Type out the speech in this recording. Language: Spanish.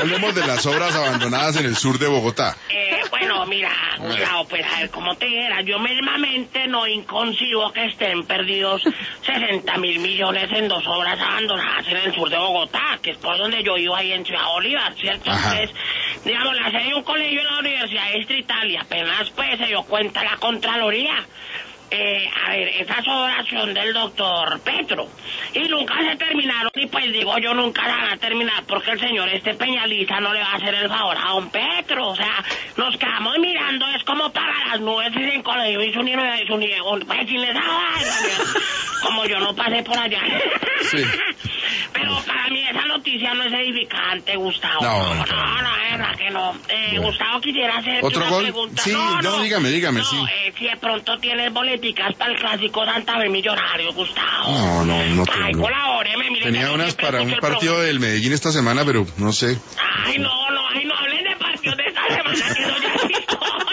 Hablemos de las obras abandonadas en el sur de Bogotá. Bueno, mira, Gustavo, pues a ver, como te dijera, yo mismamente no inconcibo que estén perdidos 60.000 millones en 2 obras abandonadas en el sur de Bogotá, que es por donde yo iba ahí en Ciudad Bolívar, ¿cierto? Ajá. Entonces, digamos, la sede de un colegio en la Universidad Distrital y apenas pues se dio cuenta la Contraloría. A ver, esas obras son del doctor Petro y nunca se terminaron y pues digo yo nunca la van a terminar porque el señor Peñaliza no le va a hacer el favor a don Petro, o sea, nos quedamos mirando, es como para las nubes y sin colegio y su niego, pues sin esa vaina, como yo no pasé por allá. Sí. Pero para mí esa noticia no es edificante, Gustavo. No, Es verdad que no. Gustavo, quisiera hacerte ¿Otro una gol? pregunta. Sí, no, dígame, no, sí. Si de pronto tienes boleticas para el clásico Santa Fe Millonario, Gustavo. No Ay, tengo. colabóreme, mire. Tenía unas para un partido del Medellín esta semana, pero no sé. Ay, no hablen de partidos de esta semana, que eso ya es visto.